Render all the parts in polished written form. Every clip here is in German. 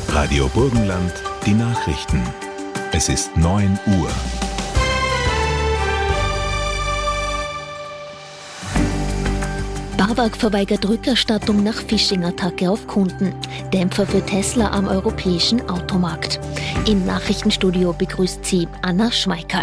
Radio Burgenland, die Nachrichten. Es ist 9 Uhr. BAWAG verweigert Rückerstattung nach Phishing-Attacke auf Kunden. Dämpfer für Tesla am europäischen Automarkt. Im Nachrichtenstudio begrüßt sie Anna Schmeikerl.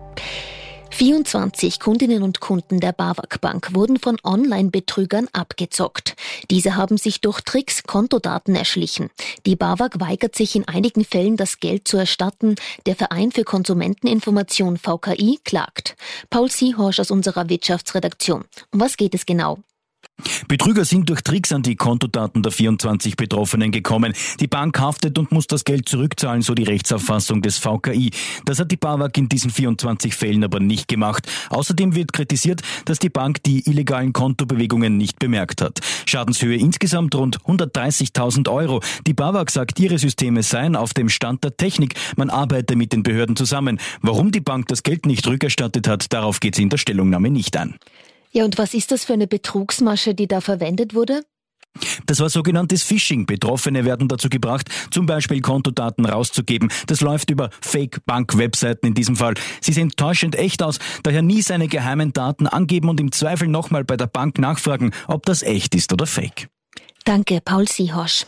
24 Kundinnen und Kunden der BAWAG Bank wurden von Online-Betrügern abgezockt. Diese haben sich durch Tricks Kontodaten erschlichen. Die BAWAG weigert sich in einigen Fällen, das Geld zu erstatten. Der Verein für Konsumenteninformation VKI klagt. Paul Seehorsch aus unserer Wirtschaftsredaktion. Um was geht es genau? Betrüger sind durch Tricks an die Kontodaten der 24 Betroffenen gekommen. Die Bank haftet und muss das Geld zurückzahlen, so die Rechtsauffassung des VKI. Das hat die BAWAG in diesen 24 Fällen aber nicht gemacht. Außerdem wird kritisiert, dass die Bank die illegalen Kontobewegungen nicht bemerkt hat. Schadenshöhe insgesamt rund 130.000 Euro. Die BAWAG sagt, ihre Systeme seien auf dem Stand der Technik. Man arbeite mit den Behörden zusammen. Warum die Bank das Geld nicht rückerstattet hat, darauf geht sie in der Stellungnahme nicht ein. Ja, und was ist das für eine Betrugsmasche, die da verwendet wurde? Das war sogenanntes Phishing. Betroffene werden dazu gebracht, zum Beispiel Kontodaten rauszugeben. Das läuft über Fake-Bank-Webseiten in diesem Fall. Sie sehen täuschend echt aus, daher nie seine geheimen Daten angeben und im Zweifel nochmal bei der Bank nachfragen, ob das echt ist oder fake. Danke, Paul Seehorsch.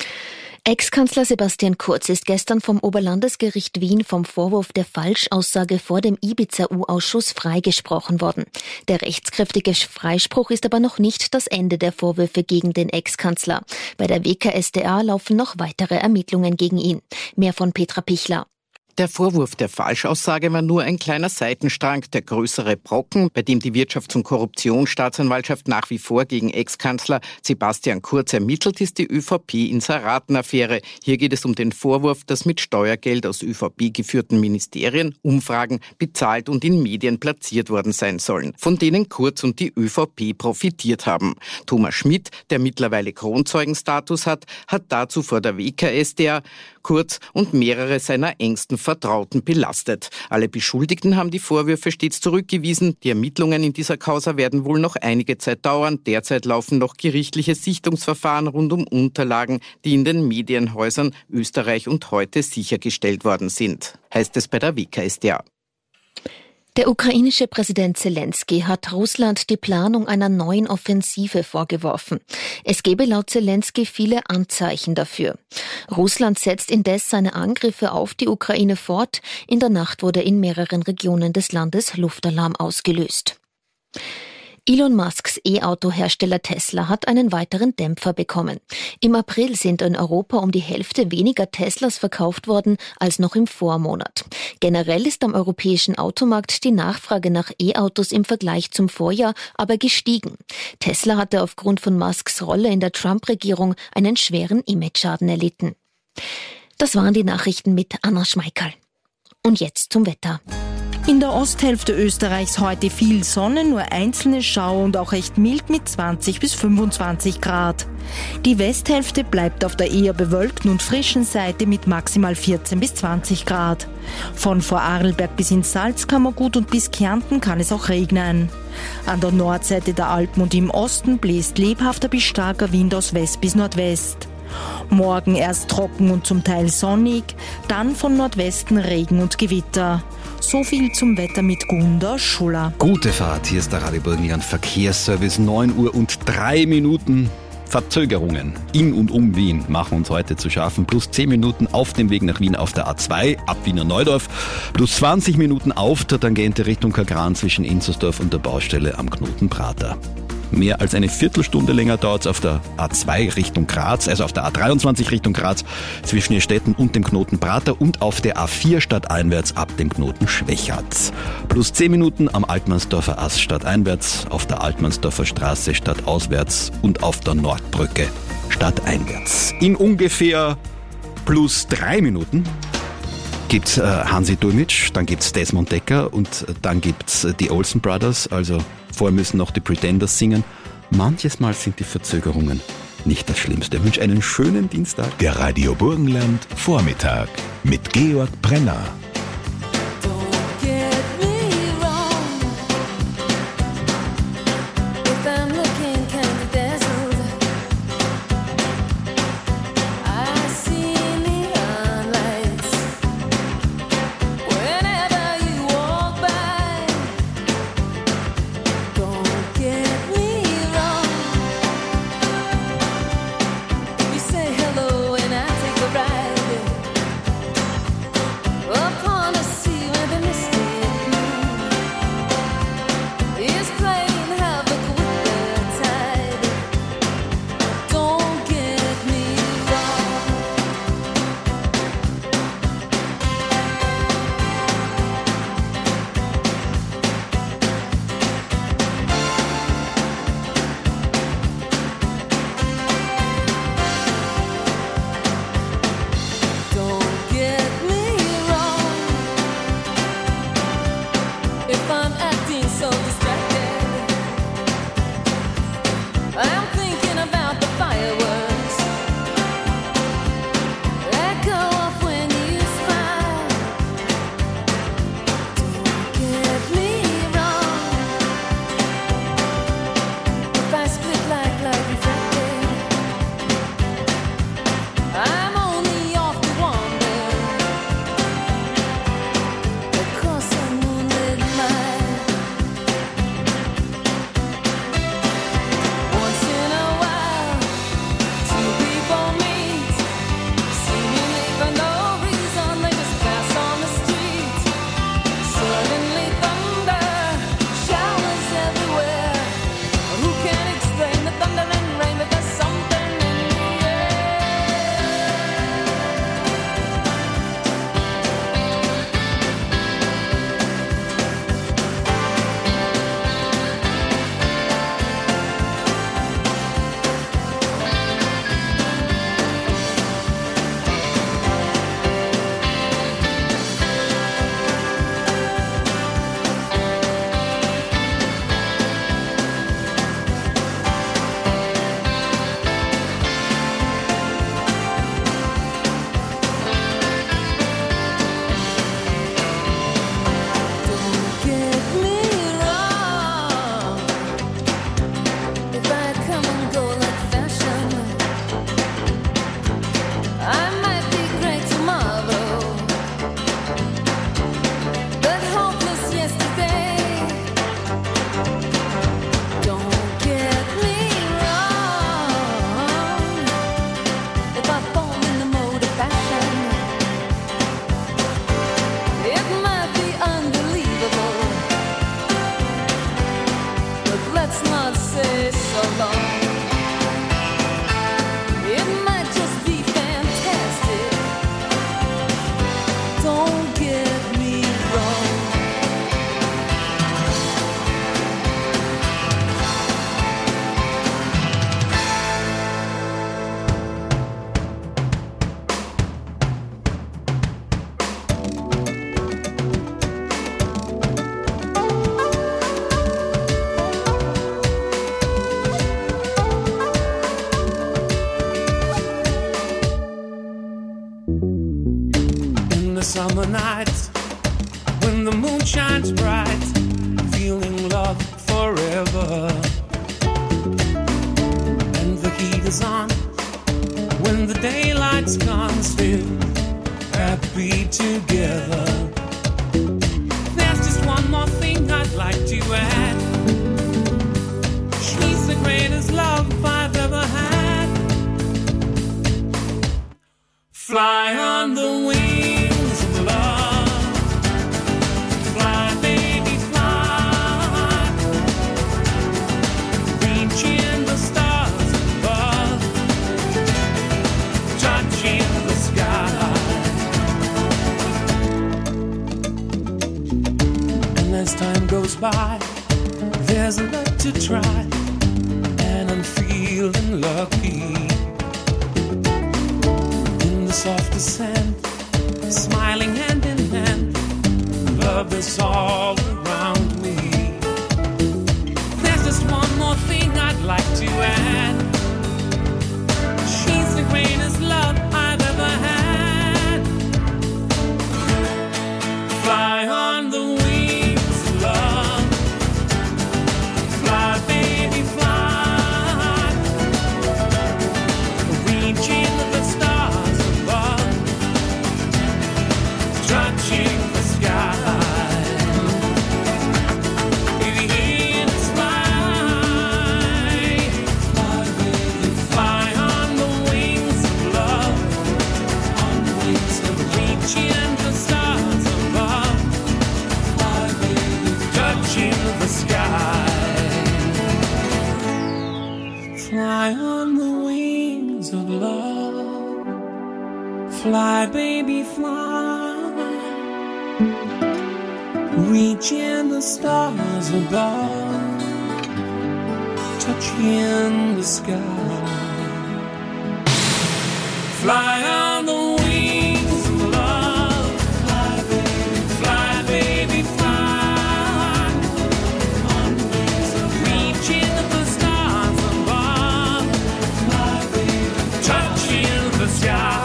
Ex-Kanzler Sebastian Kurz ist gestern vom Oberlandesgericht Wien vom Vorwurf der Falschaussage vor dem Ibiza-U-Ausschuss freigesprochen worden. Der rechtskräftige Freispruch ist aber noch nicht das Ende der Vorwürfe gegen den Ex-Kanzler. Bei der WKStA laufen noch weitere Ermittlungen gegen ihn. Mehr von Petra Pichler. Der Vorwurf der Falschaussage war nur ein kleiner Seitenstrang, der größere Brocken, bei dem die Wirtschafts- und Korruptionsstaatsanwaltschaft nach wie vor gegen Ex-Kanzler Sebastian Kurz ermittelt, ist die ÖVP-Inseraten-Affäre. Hier geht es um den Vorwurf, dass mit Steuergeld aus ÖVP geführten Ministerien Umfragen bezahlt und in Medien platziert worden sein sollen, von denen Kurz und die ÖVP profitiert haben. Thomas Schmidt, der mittlerweile Kronzeugenstatus hat dazu vor der WKStA Kurz und mehrere seiner engsten Vertrauten belastet. Alle Beschuldigten haben die Vorwürfe stets zurückgewiesen. Die Ermittlungen in dieser Causa werden wohl noch einige Zeit dauern. Derzeit laufen noch gerichtliche Sichtungsverfahren rund um Unterlagen, die in den Medienhäusern Österreich und Heute sichergestellt worden sind, heißt es bei der WKStA. Der ukrainische Präsident Zelensky hat Russland die Planung einer neuen Offensive vorgeworfen. Es gebe laut Zelensky viele Anzeichen dafür. Russland setzt indes seine Angriffe auf die Ukraine fort. In der Nacht wurde in mehreren Regionen des Landes Luftalarm ausgelöst. Elon Musks E-Auto-Hersteller Tesla hat einen weiteren Dämpfer bekommen. Im April sind in Europa um die Hälfte weniger Teslas verkauft worden als noch im Vormonat. Generell ist am europäischen Automarkt die Nachfrage nach E-Autos im Vergleich zum Vorjahr aber gestiegen. Tesla hatte aufgrund von Musks Rolle in der Trump-Regierung einen schweren Imageschaden erlitten. Das waren die Nachrichten mit Anna Schmeikerl. Und jetzt zum Wetter. In der Osthälfte Österreichs heute viel Sonne, nur einzelne Schauer und auch recht mild mit 20 bis 25 Grad. Die Westhälfte bleibt auf der eher bewölkten und frischen Seite mit maximal 14 bis 20 Grad. Von Vorarlberg bis ins Salzkammergut und bis Kärnten kann es auch regnen. An der Nordseite der Alpen und im Osten bläst lebhafter bis starker Wind aus West bis Nordwest. Morgen erst trocken und zum Teil sonnig, dann von Nordwesten Regen und Gewitter. So viel zum Wetter mit Gunda Schuller. Gute Fahrt, hier ist der Radio Burgenland Verkehrsservice, 9 Uhr und 3 Minuten. Verzögerungen in und um Wien machen uns heute zu schaffen. Plus 10 Minuten auf dem Weg nach Wien auf der A2 ab Wiener Neudorf. Plus 20 Minuten auf der Tangente Richtung Kagran zwischen Inzersdorf und der Baustelle am Knoten Prater. Mehr als eine Viertelstunde länger dauert es auf der A2 Richtung Graz, also auf der A23 Richtung Graz zwischen Stetten und dem Knoten Prater und auf der A4 stadteinwärts ab dem Knoten Schwechatz. Plus 10 Minuten am Altmannsdorfer Ast stadteinwärts, auf der Altmannsdorfer Straße stadtauswärts und auf der Nordbrücke stadteinwärts. In ungefähr plus 3 Minuten gibt's Hansi Dulmitsch, dann gibt's Desmond Decker und dann gibt's die Olsen Brothers, also vorher müssen noch die Pretenders singen. Manches Mal sind die Verzögerungen nicht das Schlimmste. Ich wünsche einen schönen Dienstag. Der Radio Burgenland Vormittag mit Georg Brenner. I see summer night, when the moon shines bright, feeling love forever. And the heat is on, when the daylight's gone, still happy together. There's just one more thing I'd like to add. She's the greatest love I've ever had. Fly on the wings of love. Fly, baby, fly. Reaching the stars above. Touching the sky. And as time goes by, there's a lot to try. And I'm feeling lucky. Soft descent, smiling hand in hand, love is all around me. There's just one more thing I'd like to add. She's the greatest love I've ever had. Fly on the wings of love. Fly, baby, fly. Reaching the stars. Touching the sky. If you hear the fly, fly, baby, fly on the wings of love, on the wings of reaching the stars above. Fly, baby, touching the sky. Fly on the wings of love. Fly, baby, fly. Reaching the stars above, touching the sky. Fly on the wings of love. Fly, baby, fly. On the wings of reaching the stars above. Fly, baby, touching the sky.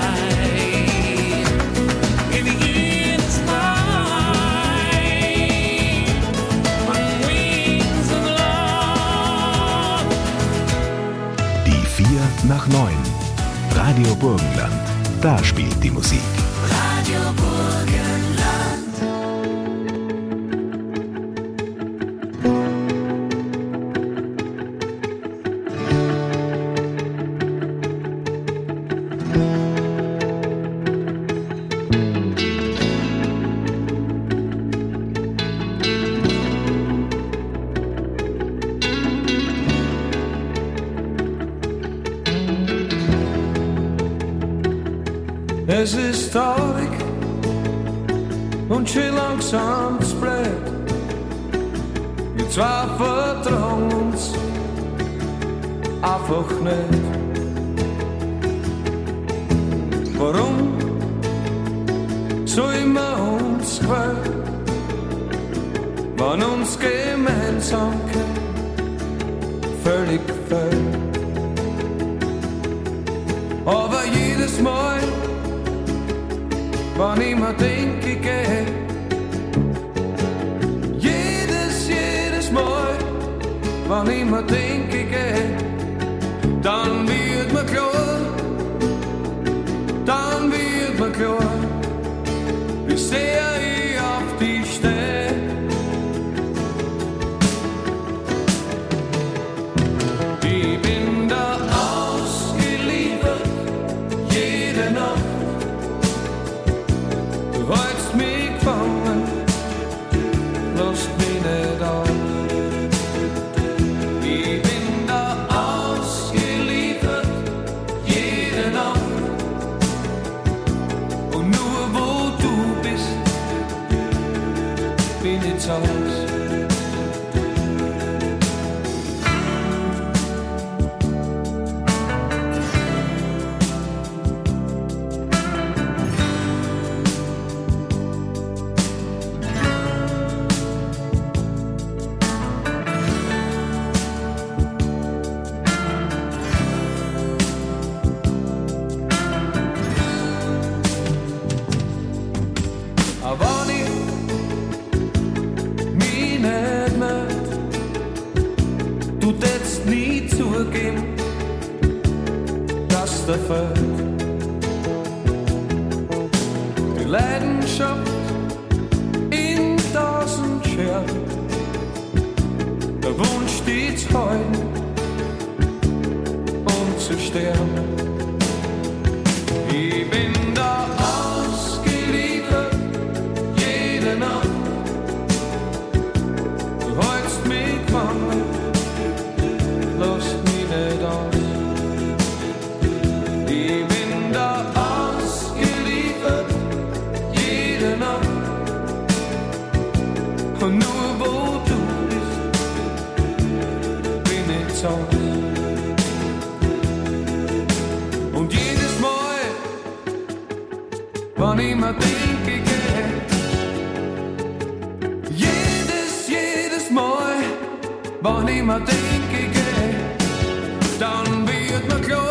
Nach 9. Radio Burgenland. Da spielt die Musik. Radio Burgenland. Es ist traurig und schön langsam spät. Wir zwei vertrauen uns einfach nicht. Warum soll man uns quälen, wenn uns Gemeinsamkeit völlig fehlt? Aber jedes Mal, wann ich mir denke, ich geh, jedes Mal, wann ich mir denke, ich geh, dann wird mir klar, wie sehr ich auf dich steh. Ich bin da ausgeliefert, jede Nacht. Du hältst mich gefangen, lasst mich nicht auf. Ich bin da ausgeliefert, jede Nacht. Und nur wo du bist, bin ich zu Haus. Erfolg. Die Leidenschaft in 1000 Scherben, der Wunsch stets heute und zu sterben. Ich bin da ausgeliefert, jede Nacht. Du hältst mich gefangen, lasst mich nicht aus. Ich bin da ausgeliefert, jede Nacht. Und nur wo du bist, bin ich zu Hause. Und jedes Mal, wann ich mir denke, jedes Mal, wann ich mir denke, dann wird mir klar,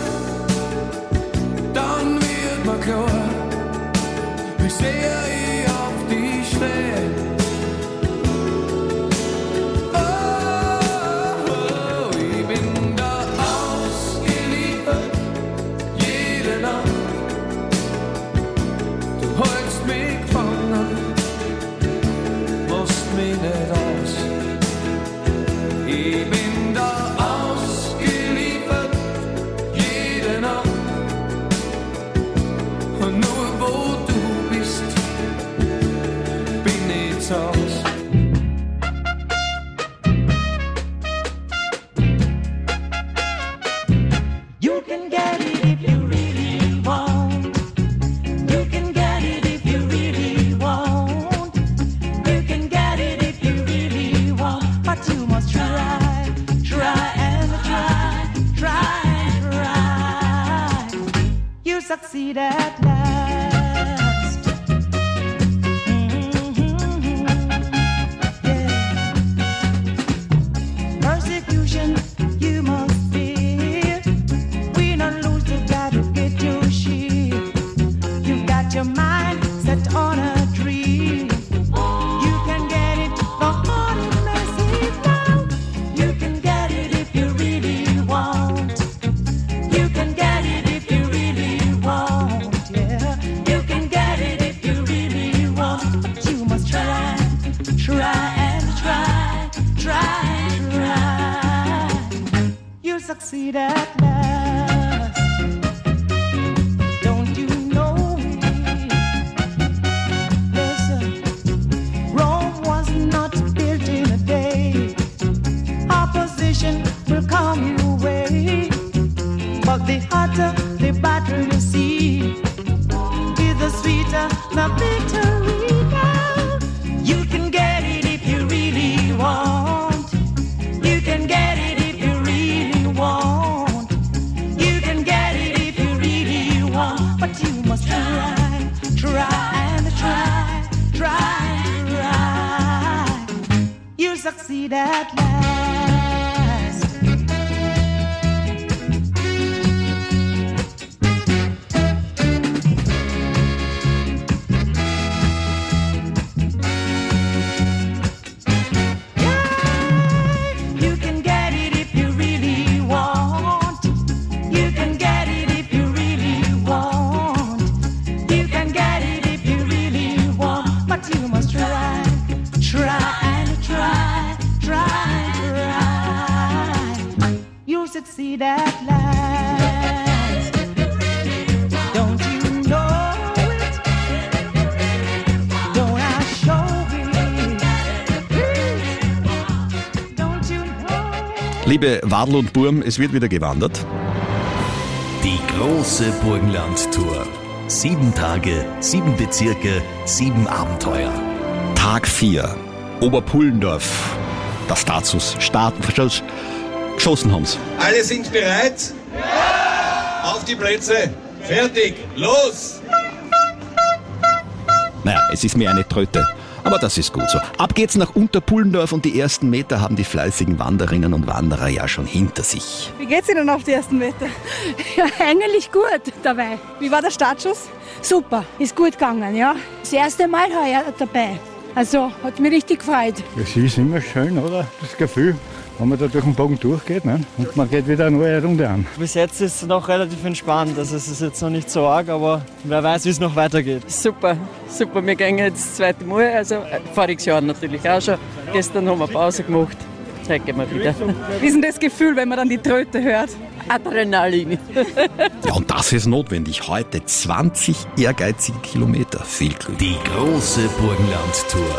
wie sehr ich auf dich stehe. Oh, ich bin da ausgeliefert, jede Nacht. Du hältst mich gefangen, lässt mich nicht aus. Ich bin da ausgeliefert, jede Nacht. Und nur wo du bist, bin ich zu Hause. You can get it if you really want. You can get it if you really want. You can get it if you really want. But you must try, try and try, try and try. You succeed at last. Yeah. Persecution you must fear. Win or lose, you gotta get your share. You got your mind set on a dream. You can get it for all it may seem now. You can get it if you really want. You can get it if you really want. Yeah, you can get it if you really want. But you must try, try and try, try, try. You'll succeed at last. Don't you know it? Listen, Rome was not built in a day. Opposition will come your way, but the hotter the battle you see, the sweeter the victory now. You can get it if you really want. You can get it if you really want. You can get it if you really want. But you must try, try and try, try, try. You'll succeed at last. You can get it if you really want. You can get it if you really want. You can get it if you really want. But you must try, try and try, try, try. You'll succeed at last. Don't you know it? Don't I show it? Don't you know it? Liebe Wadl und Burm, es wird wieder gewandert. Die große Burgenland-Tour. 7 Tage, 7 Bezirke, 7 Abenteuer. Tag 4. Oberpullendorf. Der Status. Geschossen haben's. Alle sind bereit? Ja! Auf die Plätze. Fertig. Los! Naja, es ist mir eine Tröte. Aber das ist gut so. Ab geht's nach Unterpullendorf und die ersten Meter haben die fleißigen Wanderinnen und Wanderer ja schon hinter sich. Wie geht's Ihnen auf die ersten Meter? Ja, eigentlich gut dabei. Wie war der Startschuss? Super, ist gut gegangen, ja. Das erste Mal heuer dabei. Also, hat mich richtig gefreut. Es ist immer schön, oder? Das Gefühl, wenn man da durch den Bogen durchgeht, ne? Und man geht wieder eine neue Runde an. Bis jetzt ist es noch relativ entspannt, also es ist jetzt noch nicht so arg, aber wer weiß, wie es noch weitergeht. Super, super, wir gehen jetzt das zweite Mal, also voriges Jahr natürlich auch schon. Gestern haben wir Pause gemacht, heute gehen wir wieder. Wie ist denn das Gefühl, wenn man dann die Tröte hört? Adrenalin. Ja, und das ist notwendig. Heute 20 ehrgeizige Kilometer. Viel Glück. Die große Burgenland-Tour.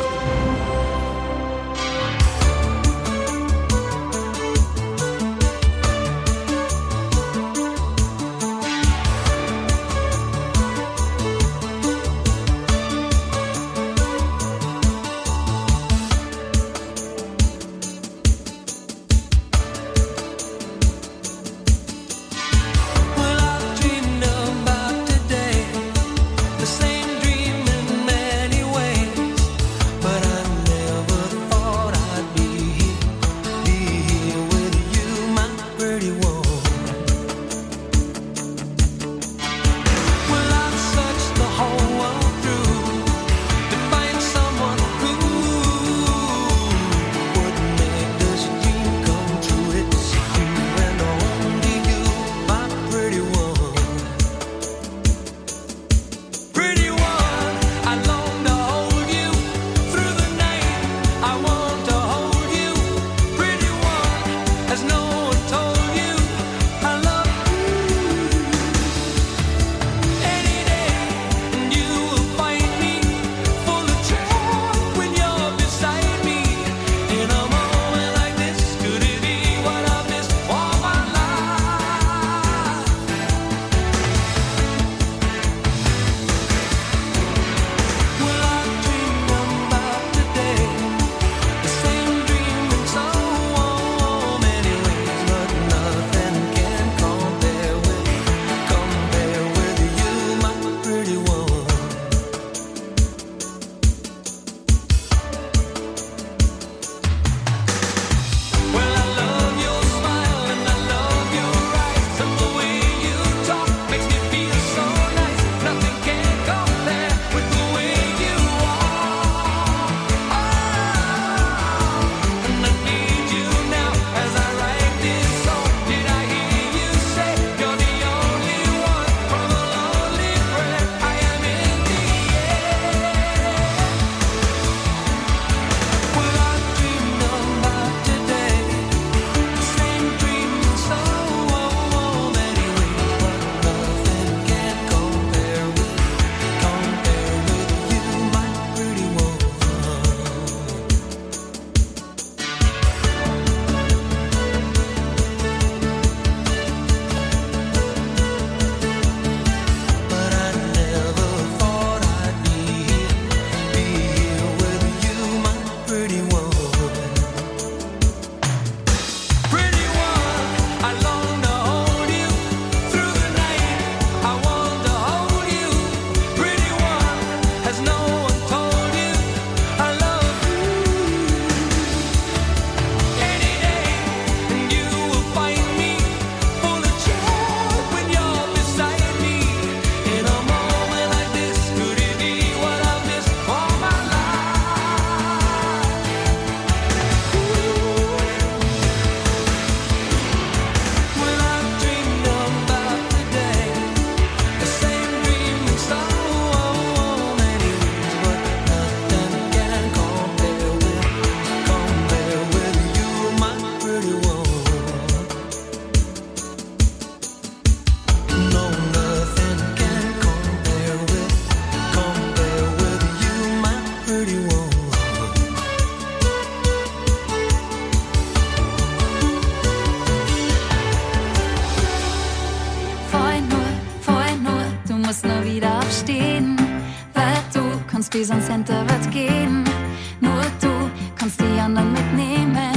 bis ans Center wird gehen. Nur du kannst die anderen mitnehmen.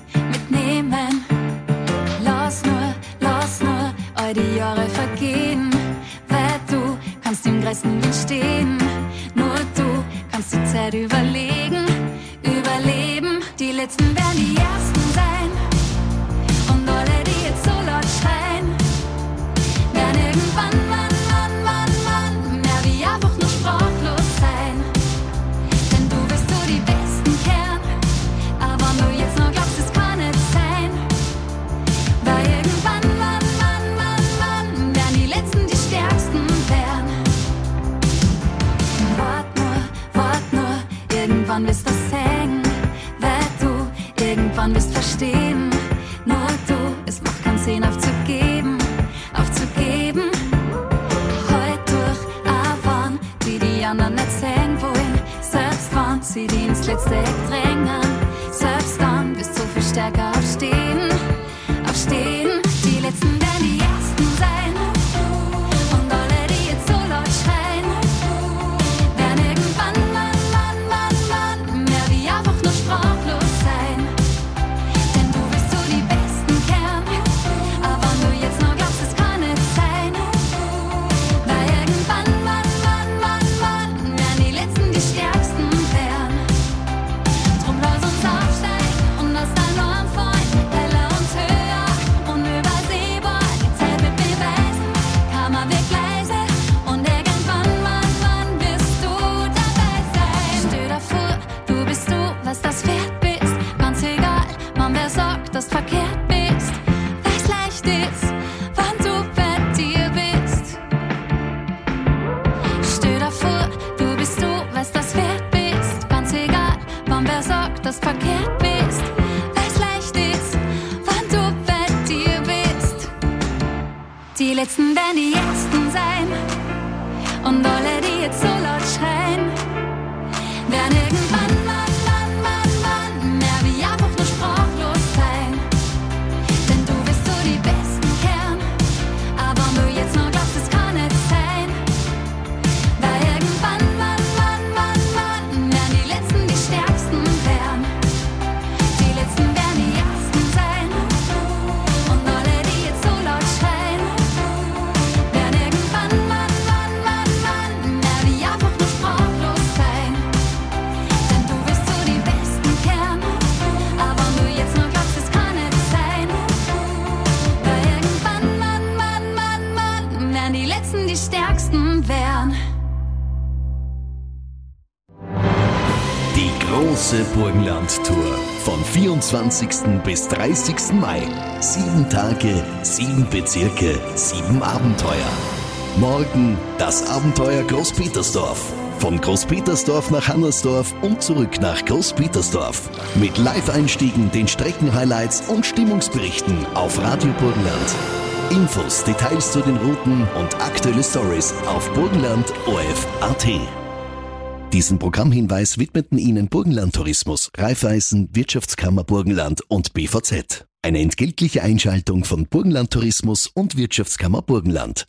Lass nur all die Jahre vergehen. Weil du kannst im größten Wind stehen. Nur du kannst die Zeit überleben. Die Letzten werden die Ersten sein. Und alle, die jetzt so laut schreien, werden irgendwann, mehr wie einfach nur sprachlos sein. Denn du wirst so die Besten kehren. Aber wenn du jetzt noch glaubst, es kann nicht sein. irgendwann wirst du sehen, weil du irgendwann wirst verstehen. Nur du, es macht keinen Sinn aufzugeben, aufzugeben. Heut durch Avon, die die anderen nicht sehen wollen, selbst wenn sie die ins letzte Eck drängen, selbst dann wirst du viel stärker aufstehen, aufstehen. Die Letzten werden die Ersten sein und alle, die jetzt so laut schreien, werden irgendwann, mehr wie einfach nur sprachlos sein. Denn du wirst so die Besten kehren, aber wenn du jetzt noch glaubst, es kann nicht sein, weil irgendwann, werden die Letzten die Stärksten werden. Drum lass uns aufsteigen und aus deinem Arm fallen, heller und höher und übersehbar. Die Zeit wird beweisen, Karma wird leise und irgendwann, wirst du dabei sein. Stell dir vor, du bist du, was das wert bist, ganz egal, man wer sagt, dass du verkehrt bist, weil's leicht ist, wann du bei dir bist. Stell dir vor, du bist du, was das wert bist, ganz egal, wann wer sagt, dass du verkehrt bist, weil's leicht ist, wann du bei dir bist. Die Letzten werden die Ersten sein und alle, die jetzt so laut schreien, werden irgendwann, mehr wie einfach nur sprachlos sein. Denn du wirst so die Besten kehren, aber wenn du jetzt noch glaubst, es kann nicht sein, weil irgendwann, werden die Letzten die Stärksten werden. Die Letzten werden die Ersten sein und alle, die jetzt so laut schreien, werden irgendwann, mehr wie einfach nur sprachlos sein. Denn du wirst so die Besten kehren, aber wenn du jetzt noch glaubst, es kann nicht sein, weil irgendwann, werden die Letzten die Stärksten werden. Die große Burgenland-Tour von 24. bis 30. Mai. 7 Tage, 7 Bezirke, 7 Abenteuer. Morgen das Abenteuer Großpetersdorf. Von Großpetersdorf nach Hannersdorf und zurück nach Großpetersdorf. Mit Live-Einstiegen, den Streckenhighlights und Stimmungsberichten auf Radio Burgenland. Infos, Details zu den Routen und aktuelle Stories auf burgenland.orf.at. Diesen Programmhinweis widmeten Ihnen Burgenland Tourismus, Raiffeisen, Wirtschaftskammer Burgenland und BVZ. Eine entgeltliche Einschaltung von Burgenland Tourismus und Wirtschaftskammer Burgenland.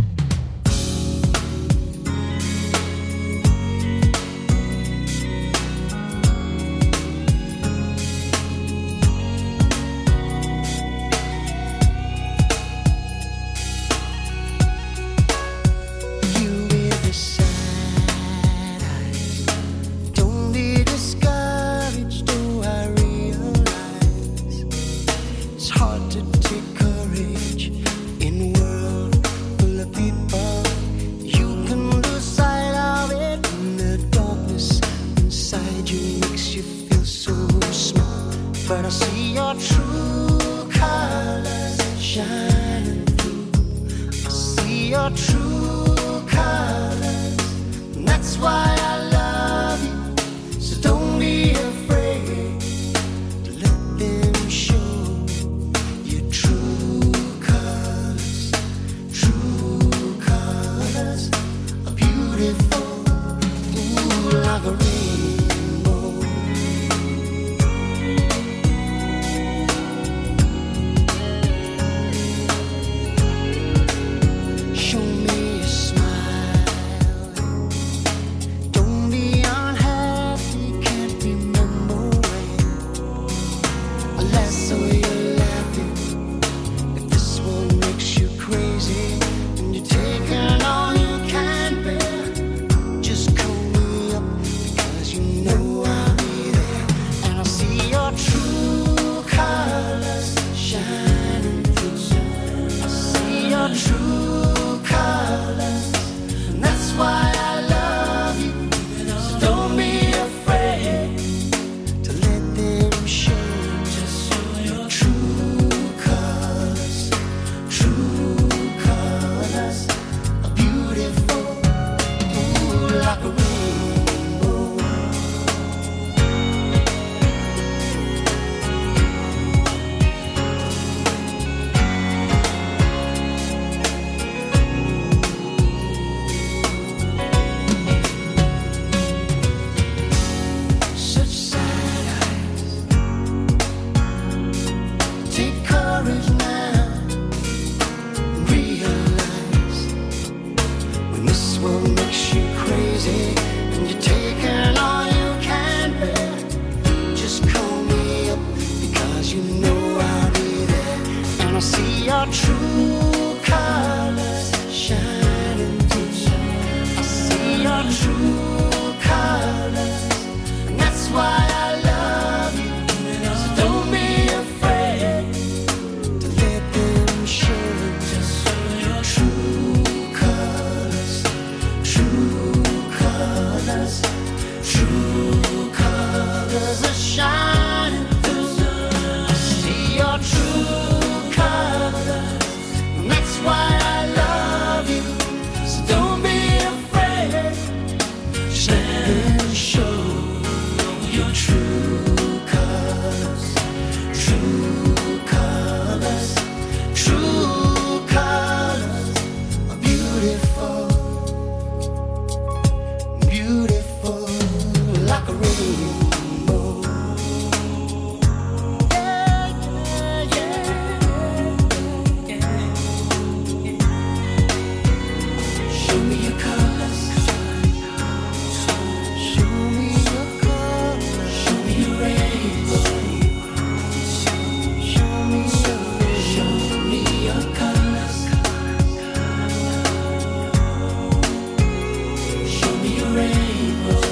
Don't be discouraged, do I realize it's hard to take courage in a world full of people. You can lose sight of it, and the darkness inside you makes you feel so small. But I see your true colors shining through. I see your true colors, and that's why I love you. So don't be afraid to let them show your true colors. True colors are beautiful, ooh, like a rainbow. Show me a smile. Don't be unhappy, can't remember when. Unless so you're laughing. If this one makes you crazy, and you're taking all you can bear, your true colors. And that's why I love you. So don't be afraid to let them show just your true colors. True colors. True colors are shining through. I see your true colors. And that's why I love you. So don't be afraid. Stand and show your true colors. True colors. True colors are beautiful. Beautiful like a rainbow. Yeah, yeah, yeah. Show me your colors. Show me your colors. Show me your rainbow. Show me your colors. Show me your rainbow.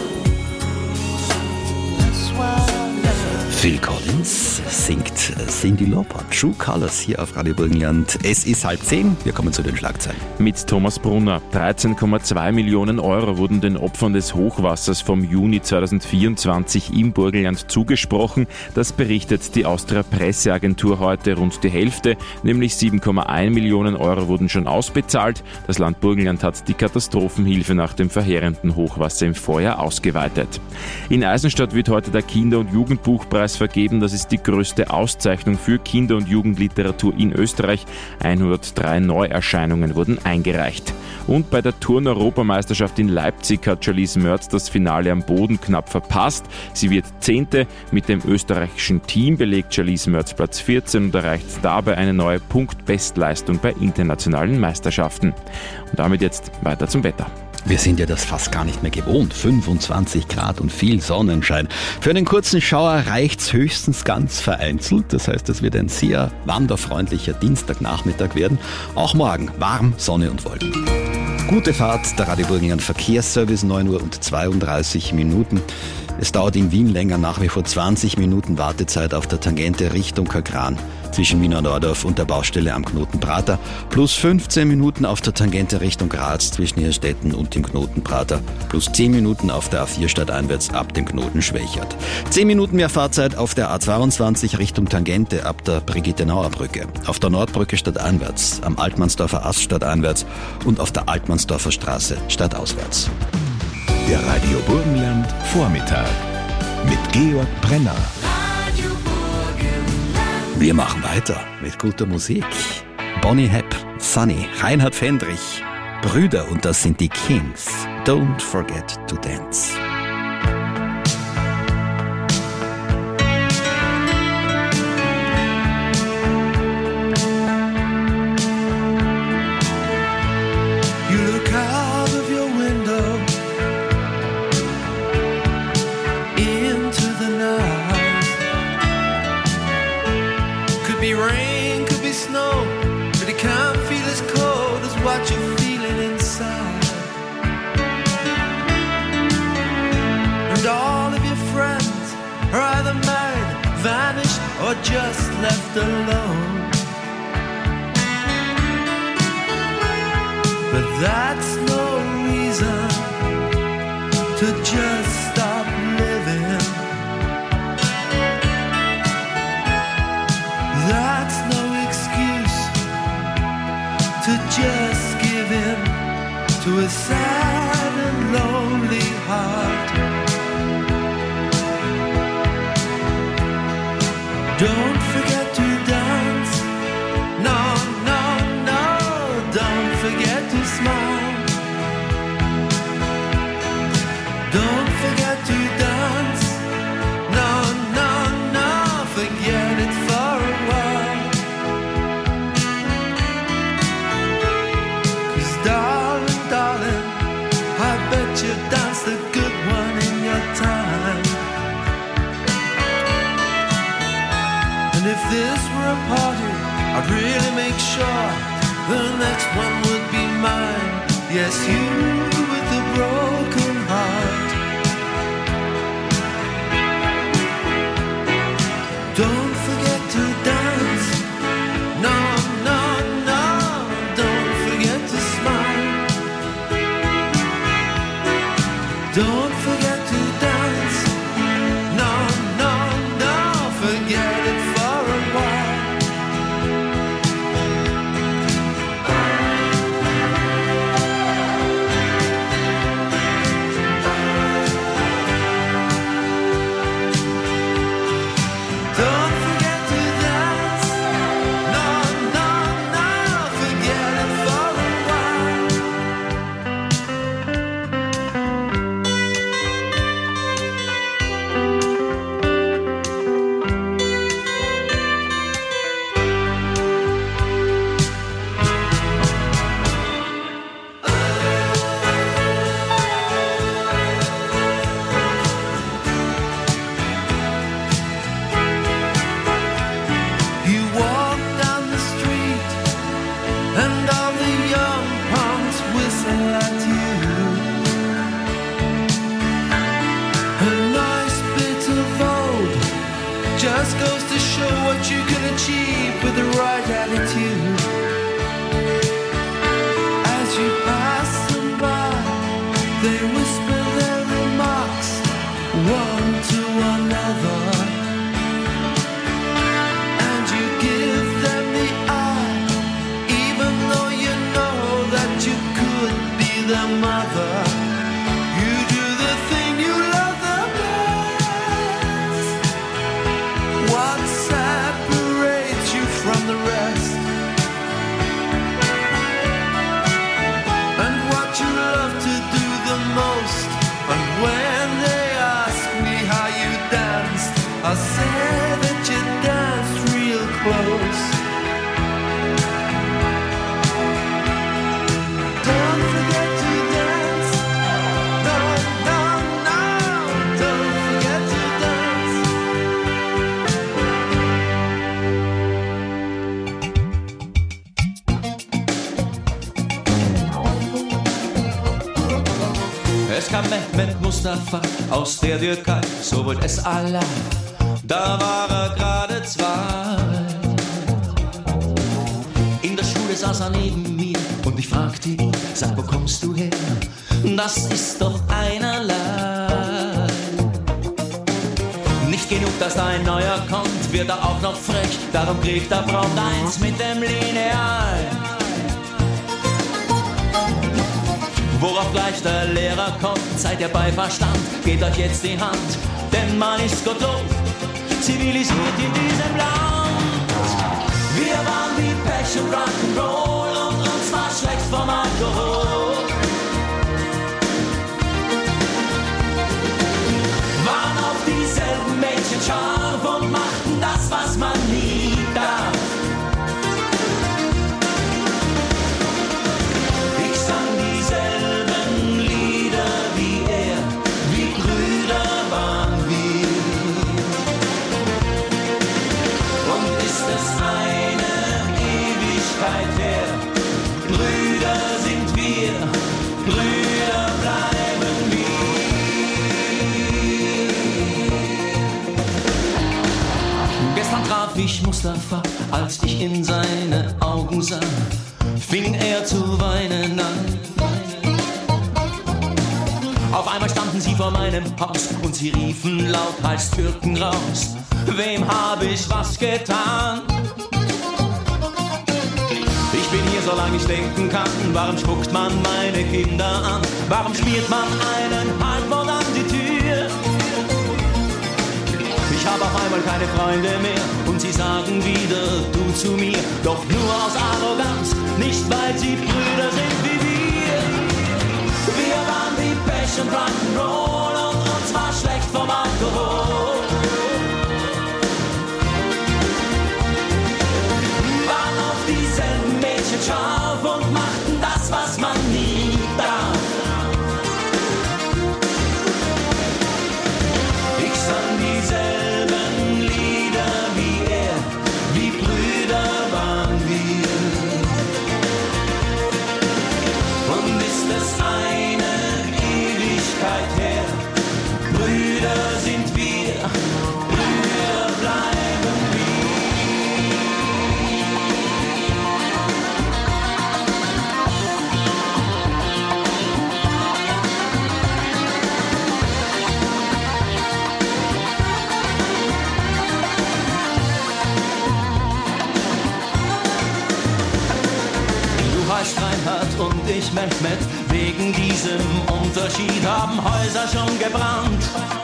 That's why I love Phil Collins singt Cyndi Lauper, True Colors hier auf Radio Burgenland. Es ist 9:30, wir kommen zu den Schlagzeilen. Mit Thomas Brunner. 13,2 Millionen Euro wurden den Opfern des Hochwassers vom Juni 2024 im Burgenland zugesprochen. Das berichtet die Austria Presseagentur heute. Rund die Hälfte, nämlich 7,1 Millionen Euro, wurden schon ausbezahlt. Das Land Burgenland hat die Katastrophenhilfe nach dem verheerenden Hochwasser im Vorjahr ausgeweitet. In Eisenstadt wird heute der Kinder- und Jugendbuchpreis vergeben. Das ist die größte Auszeichnung für Kinder- und Jugendliteratur in Österreich. 103 Neuerscheinungen wurden eingereicht. Und bei der Turn-Europameisterschaft in Leipzig hat Jalise Mörz das Finale am Boden knapp verpasst. Sie wird 10. Mit dem österreichischen Team belegt Jalise Mörz Platz 14 und erreicht dabei eine neue Punktbestleistung bei internationalen Meisterschaften. Und damit jetzt weiter zum Wetter. Wir sind ja das fast gar nicht mehr gewohnt. 25 Grad und viel Sonnenschein. Für einen kurzen Schauer reicht's höchstens ganz vereinzelt. Das heißt, es wird ein sehr wanderfreundlicher Dienstagnachmittag werden. Auch morgen warm, Sonne und Wolken. Gute Fahrt, der Radio Burgenland Verkehrsservice, 9 Uhr und 32 Minuten. Es dauert in Wien länger, nach wie vor 20 Minuten Wartezeit auf der Tangente Richtung Kakran zwischen Wiener Neudorf und der Baustelle am Knoten Prater, plus 15 Minuten auf der Tangente Richtung Graz zwischen Hirstetten und dem Knoten Prater, plus 10 Minuten auf der A4 stadteinwärts ab dem Knoten Schwächert. 10 Minuten mehr Fahrzeit auf der A22 Richtung Tangente ab der Brigitte-Nauer-Brücke, auf der Nordbrücke stadteinwärts, am Altmannsdorfer Ast stadteinwärts und auf der Altmannsdorfer Straße stadtauswärts. Der Radio Burgenland Vormittag mit Georg Brenner. Wir machen weiter mit guter Musik. Bonnie Hepp, Sunny, Reinhard Fendrich, Brüder und das sind die Kings. Don't forget to dance. You look out of your window into the night. Could be rain, could be snow, but it can't feel as cold as what you're feeling inside. And all of your friends are either married, vanished, or just left alone. But that's no reason to just stop living. That's no excuse to just give in to a sad and lonely heart. Don't forget to dance. No, no, no, don't forget to smile. Don't forget to dance. No, no, no, forget it for a while. 'Cause darling, darling, I bet you danced a good one in your time. And if this were a party, I'd really make sure the next one would be mine. Yes, you with the broken Don't forget to dance. No, no, no, forget it for a while. Don't forget to dance. No, no, no, forget it for a while. You walk down the street and all the young punks whistle at you. A nice bit of old just goes to show what you can achieve with the right attitude. As you pass them by, they whisper their remarks one to another. And you give them the eye, even though you know that you could be their mother. You do the thing you love the best. What separates you from the rest? And what you love to do the most. And when they ask me how you danced, I say that you danced real close. Don't forget to dance. No, no, no. Don't forget to dance. Es kam Mehmet Mustafa aus der Türkei, so wollte es Allah. Da war er gerade 2. In der Schule saß er neben mir und ich fragte ihn, sag, wo kommst du her? Das ist doch einerlei. Nicht genug, dass da ein neuer kommt, wird er auch noch frech, darum kriegt er Braun 1 mit dem Lineal. Worauf gleich der Lehrer kommt, seid ihr bei Verstand, geht euch jetzt die Hand, denn man ist gottlos zivilisiert in diesem Land. Wir waren wie Pech und Rock'n'Roll und uns war schlecht vom Alkohol. Waren auf dieselben Mädchen scharf und machten das, was man nie darf. Ich sang dieselben Lieder wie er, wie Brüder waren wir. Und ist es eine Ewigkeit her, Brüder sind wir, Brüder bleiben wir. Gestern traf ich Mustafa, als ich in seine Augen sah, fing er zu weinen an. Auf einmal standen sie vor meinem Haus und sie riefen lauthals Türken raus. Wem habe ich was getan? Ich bin hier, solange ich denken kann. Warum spuckt man meine Kinder an? Warum schmiert man einen Halbmord an die Tür? Ich habe auf einmal keine Freunde mehr und sie sagen wieder du zu mir. Doch nur aus Arroganz, nicht weil sie Brüder sind wie wir. Wir waren wie Pech und Rock'n'Roll und uns war schlecht vom Alkohol. Waren auf dieselben Mädchen scharf und machten das, was man nie darf. Ich sang dieselben Lieder wie er, wie Brüder waren wir. Und ist es eine Ewigkeit her, Mehmet. Wegen diesem Unterschied haben Häuser schon gebrannt.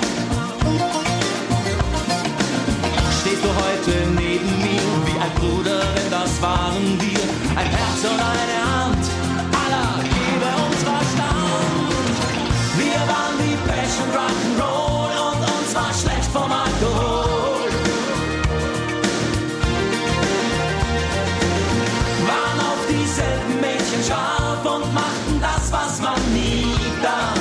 Stehst du heute neben mir wie ein Bruder, denn das waren wir. Ein Herz und eine Hand, aller Liebe und Verstand. Wir waren wie Pech und Rock'n'Roll und uns war schlecht vom Alkohol. Waren auf dieselben Mädchen scharf und machten das, was man nie darf.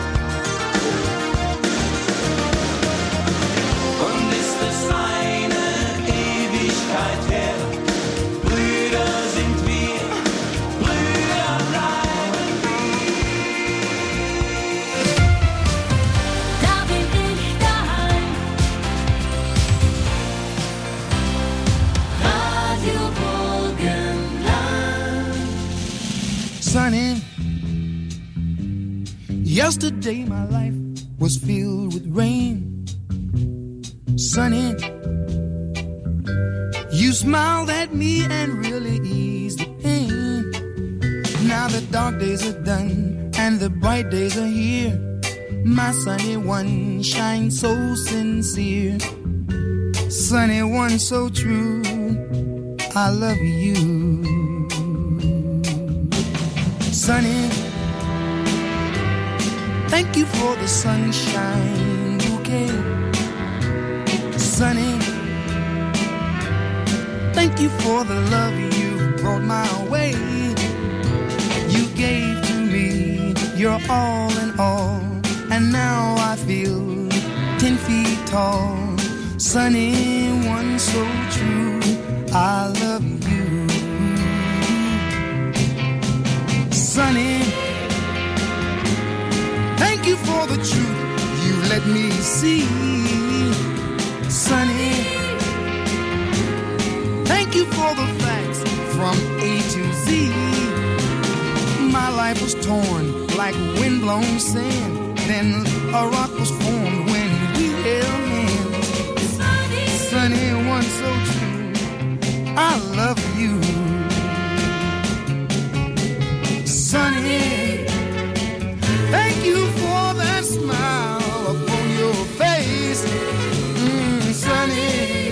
Und ist es eine Ewigkeit her, Brüder sind wir, Brüder bleiben wir. Da bin ich daheim. Radio Burgenland. Sunny, yesterday my life was filled with rain. Sunny, you smiled at me and really eased the pain. Now the dark days are done and the bright days are here. My sunny one shines so sincere. Sunny one so true, I love you. Sunny, thank you for the sunshine bouquet. Sunny, thank you for the love you brought my way. You gave to me your all in all, and now I feel 10 feet tall. Sunny, one so true, I love you. Sunny, thank you for the truth you let me see. Sunny, thank you for the facts from A to Z. My life was torn like windblown sand. Then a rock was formed when we held hands. Sunny, one so true, I love you. Sunny, thank you for that smile upon your face. Sunny,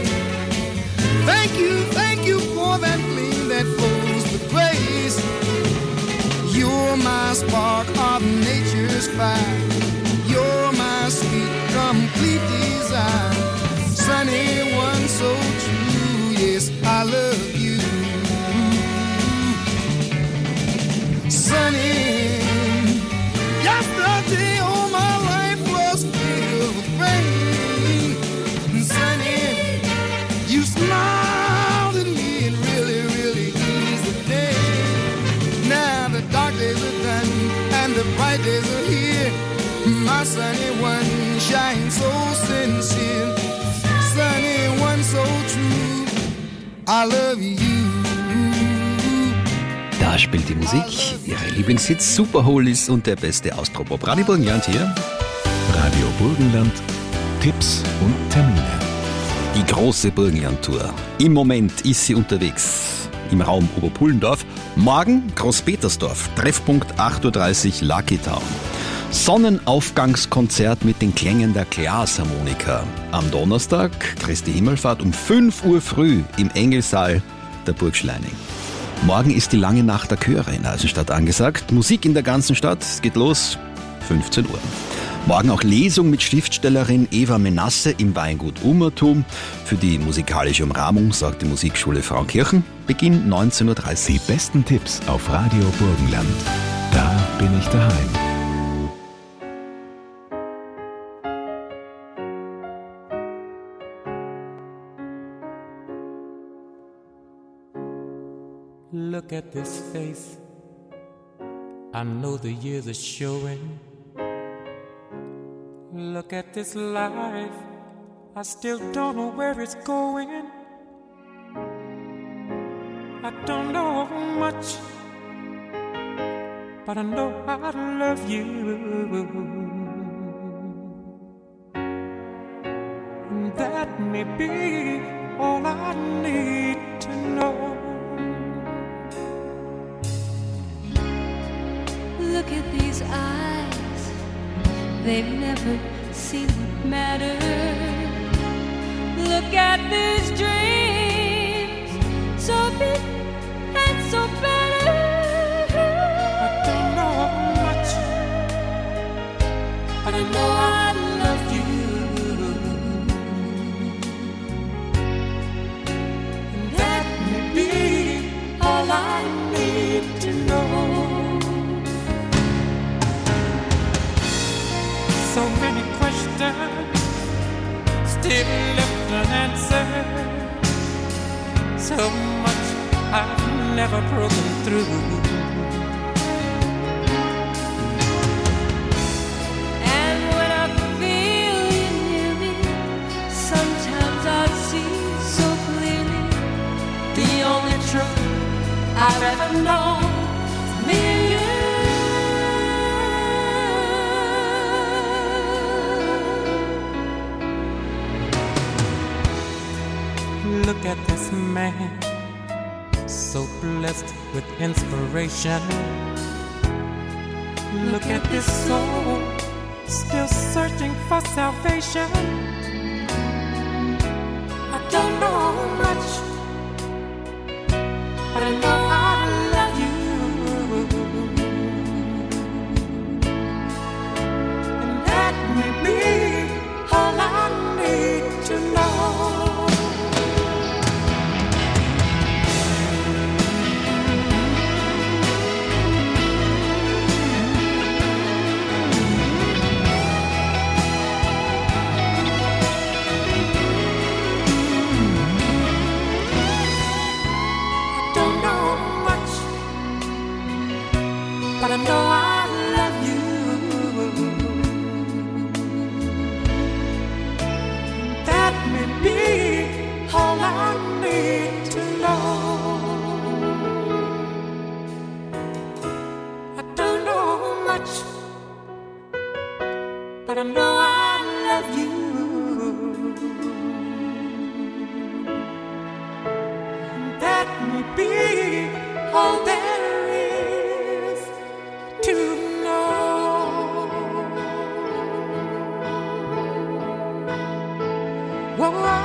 thank you for that gleam that flows with grace. You're my spark of nature's fire. You're my sweet, complete desire. Sunny, one so true, yes, I love you. Sunny, yesterday all my life was filled with rain. Sunny, you smiled at me and really, really eased the day. Now the dark days are done and the bright days are here. My sunny one shines so sincere. Sunny one so true, I love you. Da spielt die Musik, ihre Lieblingshits, Superholies und der beste Austropop. Radio Burgenland hier. Radio Burgenland, Tipps und Termine. Die große Burgenland-Tour. Im Moment ist sie unterwegs im Raum Oberpullendorf. Morgen Großpetersdorf, Treffpunkt 8.30 Uhr, Lucky Town. Sonnenaufgangskonzert mit den Klängen der Glasharmonika. Am Donnerstag Christi Himmelfahrt um 5 Uhr früh im Engelsaal der Burg Schleining. Morgen ist die lange Nacht der Chöre in Eisenstadt angesagt. Musik in der ganzen Stadt. Es geht los, 15 Uhr. Morgen auch Lesung mit Schriftstellerin Eva Menasse im Weingut Umertum. Für die musikalische Umrahmung sorgt die Musikschule Frauenkirchen. Beginn 19.30 Uhr. Die besten Tipps auf Radio Burgenland. Da bin ich daheim. Look at this face, I know the years are showing. Look at this life, I still don't know where it's going. I don't know much, but I know I love you. And that may be all I need to know. these eyes, they've never seen what matters. Look at these dreams, so big and so better. I don't know much, but I know I love you. And that may be all I need to know. So many questions, still left unanswered. So much I've never broken through. And when I feel you near me, sometimes I see so clearly the only truth I've ever known is me and you. Look at this man, so blessed with inspiration. Look at this soul, still searching for salvation. I don't know much, but I know I love you. And that may be all I need to know. But I know I love you. That may be all I need to know. I don't know much, but I know I love you. That may be all there is to know. Whoa.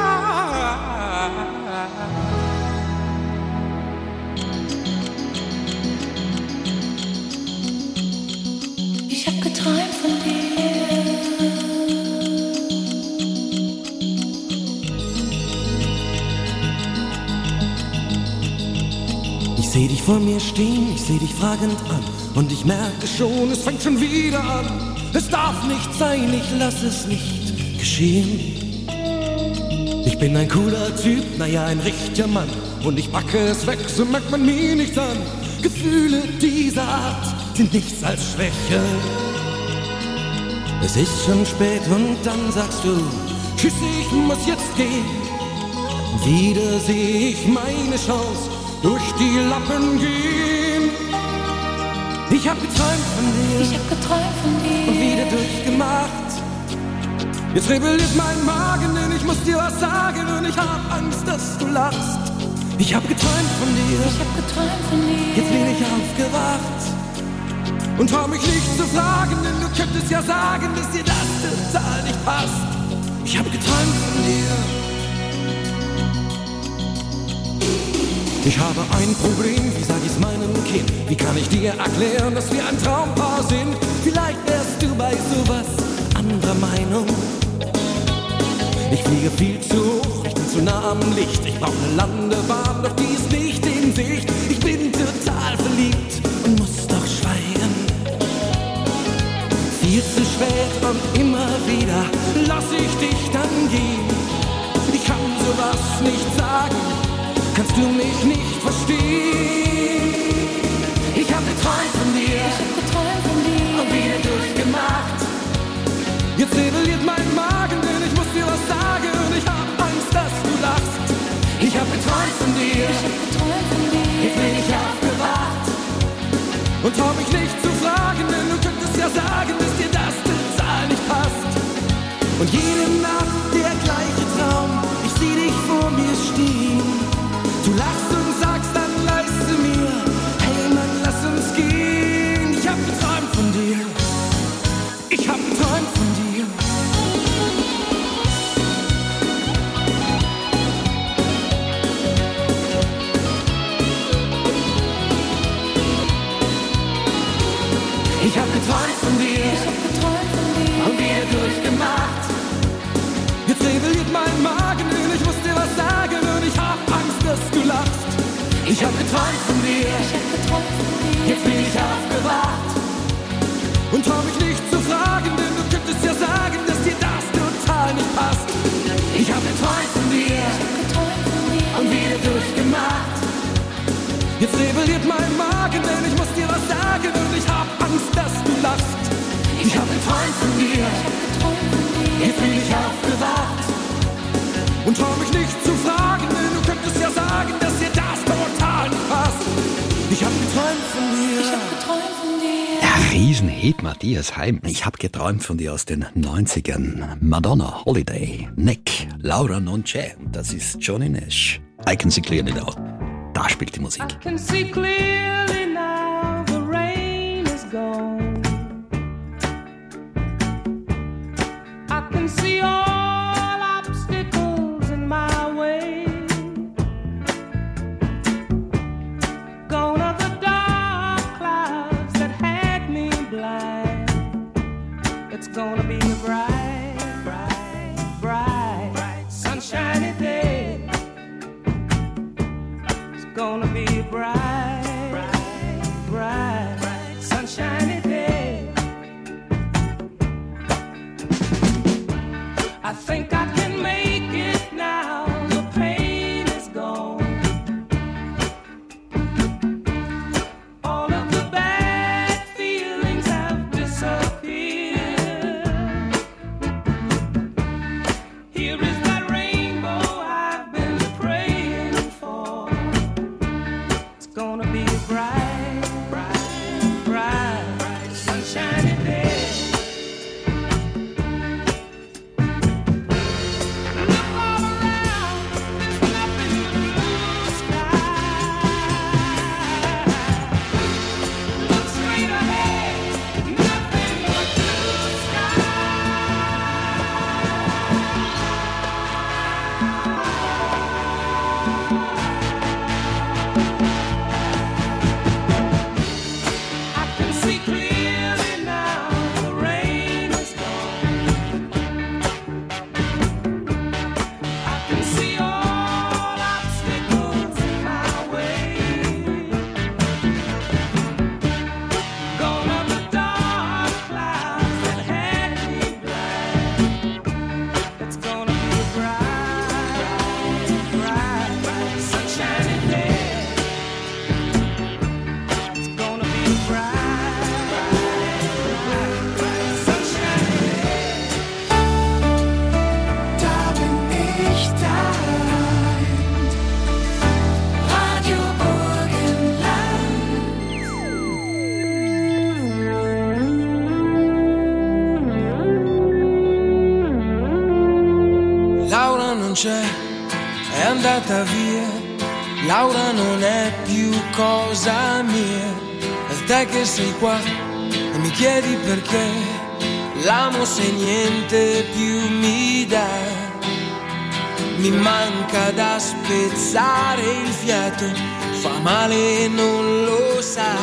Ich hab geträumt von dir. Ich seh dich vor mir stehen, ich seh dich fragend an. Und ich merke schon, es fängt schon wieder an. Es darf nicht sein, ich lass es nicht geschehen. Ich bin ein cooler Typ, naja, ein richtiger Mann. Und ich packe es weg, so merkt man mir nichts an. Gefühle dieser Art sind nichts als Schwäche. Es ist schon spät und dann sagst du, tschüss, ich muss jetzt gehen. Wieder seh ich meine Chance durch die Lappen gehen. Ich hab geträumt von dir. Ich hab geträumt von dir. Und wieder durchgemacht. Jetzt rebelliert mein Magen, denn ich muss dir was sagen. Und ich hab Angst, dass du lachst. Ich hab geträumt von dir. Ich hab geträumt von dir. Jetzt bin ich aufgewacht. Und trau mich nicht zu fragen, denn du könntest ja sagen, dass dir das total nicht passt. Ich hab geträumt von dir. Ich habe ein Problem, wie sag ich's meinem Kind? Wie kann ich dir erklären, dass wir ein Traumpaar sind? Vielleicht wärst du bei sowas anderer Meinung. Ich fliege viel zu hoch, ich bin zu nah am Licht. Ich brauche eine Landebahn, doch die ist nicht in Sicht. Ich bin total verliebt und muss doch schweigen. Viel zu spät und immer wieder lass ich dich dann gehen. Ich kann sowas nicht sagen, kannst du mich nicht verstehen? Ich hab geträumt von dir. Ich hab geträumt von dir. Und wieder durchgemacht. Jetzt rebelliert mein Magen, denn ich muss dir was sagen. Und ich hab Angst, dass du lachst. Ich hab geträumt von dir. Ich hab geträumt von dir. Jetzt bin ich aufgewacht. Und trau mich nicht zu fragen, denn du könntest ja sagen, dass dir das total nicht passt. Und jede Nacht der gleiche Traum, ich sieh dich vor mir stehen. Du lachst und sagst dann leise mir, hey Mann, lass uns gehen. Ich hab geträumt von hab geträumt von dir, jetzt bin ich aufgewacht und trau mich nicht zu fragen, denn du könntest ja sagen, dass dir das total nicht passt. Ich hab geträumt von dir und wieder durchgemacht. Jetzt rebelliert mein Magen, denn ich muss dir was sagen und ich hab Angst, dass du lachst. Ich hab geträumt von dir, jetzt bin ich aufgewacht und trau mich nicht zu fragen, denn du könntest ja sagen, dass dir das total nicht passt. Ich hab geträumt von dir. Der Riesenhit Matthias Heim. Ich hab geträumt von dir aus den 90ern. Madonna, Holiday, Nick, Laura Non C'è. Das ist Johnny Nash. I Can See Clearly Now. Da spielt die Musik. I can see clearly now, the rain is gone. I can see all obstacles in my way. Gone are the dark clouds that had me blind. It's gonna be a bright, bright, bright, sunshiny day. It's gonna be a bright, bright, bright, sunshiny day. I think I can make it now. The pain is gone. All of the bad feelings have disappeared. Here is that rainbow I've been praying for. It's gonna be a bright, bright, bright, sunshiny day. È andata via, Laura non è più cosa mia. E te che sei qua e mi chiedi perché, l'amo se niente più mi dà. Mi manca da spezzare il fiato, fa male e non lo sa,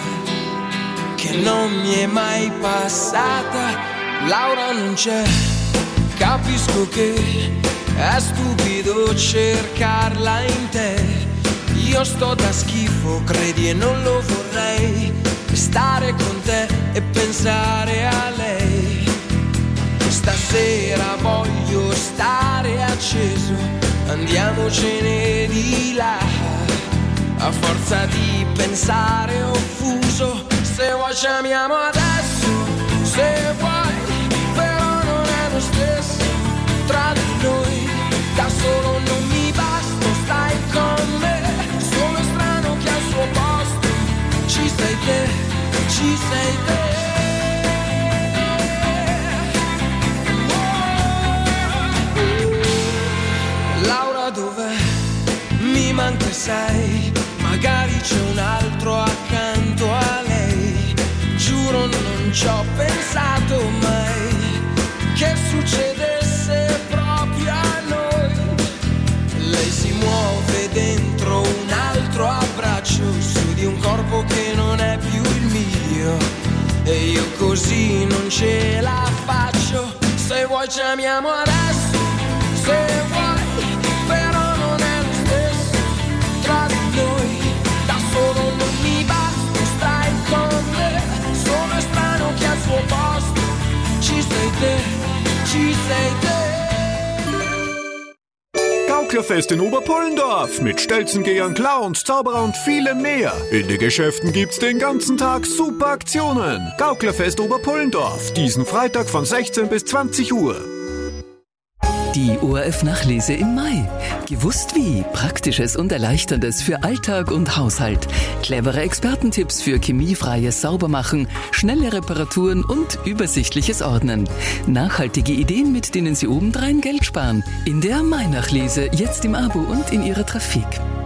che non mi è mai passata. Laura non c'è, capisco che è stupido cercarla in te. Io sto da schifo, credi, e non lo vorrei. Stare con te e pensare a lei. Stasera voglio stare acceso, andiamocene di là. A forza di pensare offuso, se vuoi ci amiamo adesso, se vuoi, però non è lo stesso tra di noi. Da solo non mi basta, stai con me. Sono strano che al suo posto ci sei te, ci sei te. Laura dov'è? Mi manca, sai, magari c'è un altro accanto a lei. Giuro non ci ho pensato mai che succedesse proprio a noi. Lei si muove dentro un altro abbraccio, su di un corpo che non è più il mio, e io così non ce la faccio. Se vuoi ci amiamo adesso, se vuoi, però non è lo stesso tra di noi. Gauklerfest in Oberpullendorf mit Stelzengehern, Clowns, Zauberer und vielem mehr. In den Geschäften gibt's den ganzen Tag super Aktionen. Gauklerfest Oberpullendorf, diesen Freitag von 16 bis 20 Uhr. Die ORF-Nachlese im Mai. Gewusst wie? Praktisches und Erleichterndes für Alltag und Haushalt. Clevere Expertentipps für chemiefreies Saubermachen, schnelle Reparaturen und übersichtliches Ordnen. Nachhaltige Ideen, mit denen Sie obendrein Geld sparen. In der Mai-Nachlese, jetzt im Abo und in Ihrer Trafik.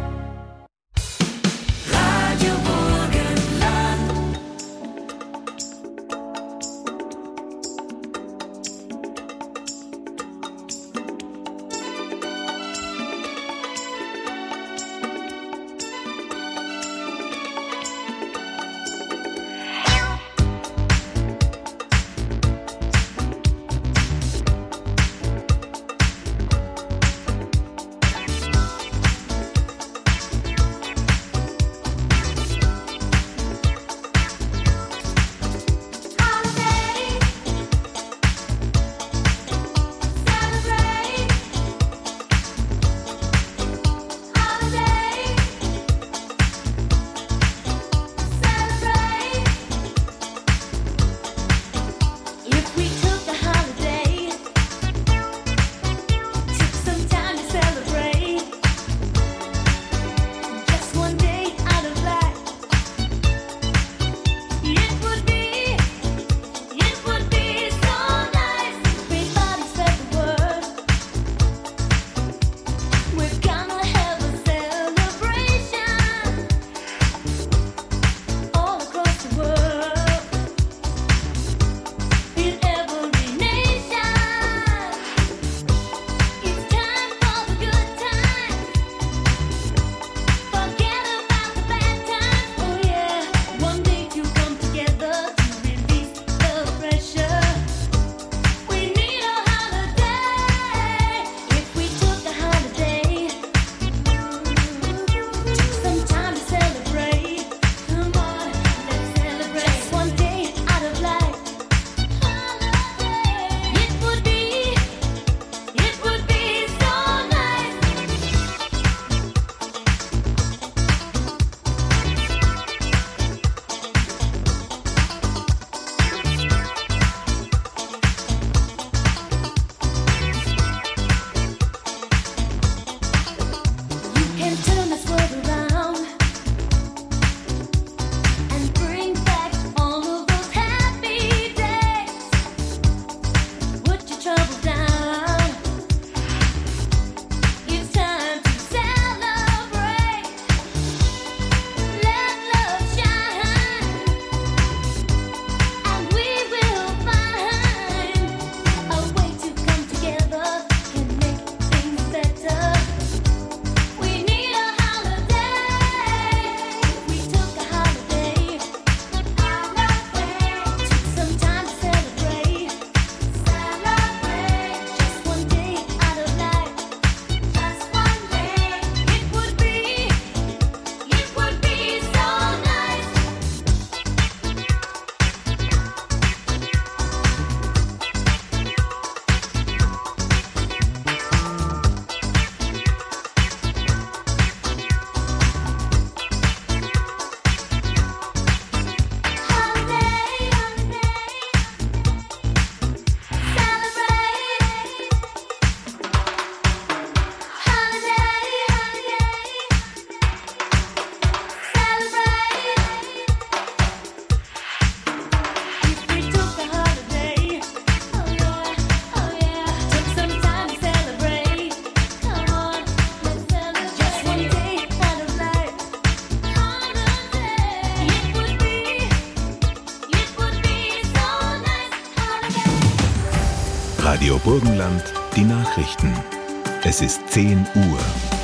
Radio Burgenland, die Nachrichten. Es ist 10 Uhr.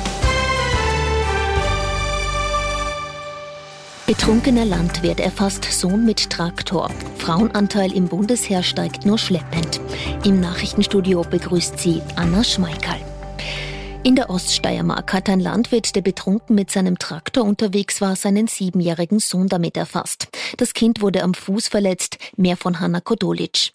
Betrunkener Landwirt erfasst Sohn mit Traktor. Frauenanteil im Bundesheer steigt nur schleppend. Im Nachrichtenstudio begrüßt sie Anna Schmeickerl. In der Oststeiermark hat ein Landwirt, der betrunken mit seinem Traktor unterwegs war, seinen 7-jährigen Sohn damit erfasst. Das Kind wurde am Fuß verletzt. Mehr von Hanna Kodolic.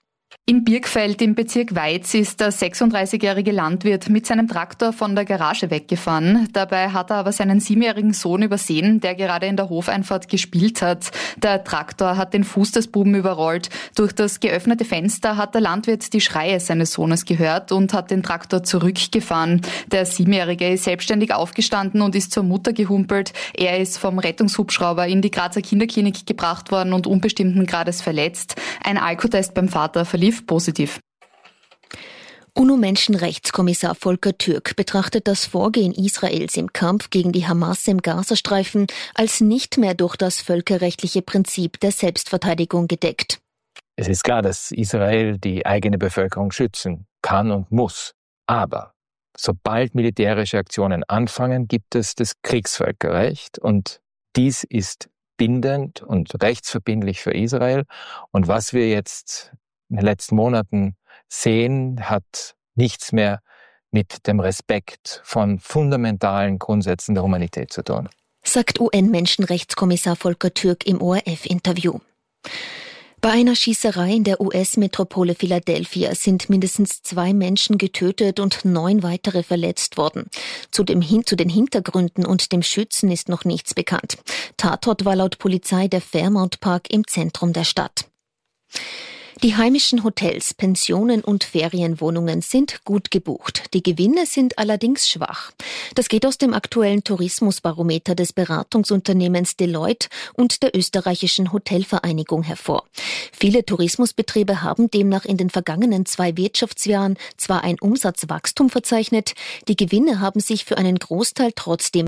In Birkfeld im Bezirk Weiz ist der 36-jährige Landwirt mit seinem Traktor von der Garage weggefahren. Dabei hat er aber seinen 7-jährigen Sohn übersehen, der gerade in der Hofeinfahrt gespielt hat. Der Traktor hat den Fuß des Buben überrollt. Durch das geöffnete Fenster hat der Landwirt die Schreie seines Sohnes gehört und hat den Traktor zurückgefahren. Der 7-jährige ist selbstständig aufgestanden und ist zur Mutter gehumpelt. Er ist vom Rettungshubschrauber in die Grazer Kinderklinik gebracht worden und unbestimmten Grades verletzt. Ein Alkotest beim Vater verlief positiv. UNO-Menschenrechtskommissar Volker Türk betrachtet das Vorgehen Israels im Kampf gegen die Hamas im Gazastreifen als nicht mehr durch das völkerrechtliche Prinzip der Selbstverteidigung gedeckt. Es ist klar, dass Israel die eigene Bevölkerung schützen kann und muss. Aber sobald militärische Aktionen anfangen, gibt es das Kriegsvölkerrecht und dies ist bindend und rechtsverbindlich für Israel. Und was wir jetzt in den letzten Monaten sehen, hat nichts mehr mit dem Respekt von fundamentalen Grundsätzen der Humanität zu tun. Sagt UN-Menschenrechtskommissar Volker Türk im ORF-Interview. Bei einer Schießerei in der US-Metropole Philadelphia sind mindestens 2 Menschen getötet und 9 weitere verletzt worden. Zu den Hintergründen und dem Schützen ist noch nichts bekannt. Tatort war laut Polizei der Fairmount Park im Zentrum der Stadt. Die heimischen Hotels, Pensionen und Ferienwohnungen sind gut gebucht. Die Gewinne sind allerdings schwach. Das geht aus dem aktuellen Tourismusbarometer des Beratungsunternehmens Deloitte und der österreichischen Hotelvereinigung hervor. Viele Tourismusbetriebe haben demnach in den vergangenen 2 Wirtschaftsjahren zwar ein Umsatzwachstum verzeichnet, die Gewinne haben sich für einen Großteil trotzdem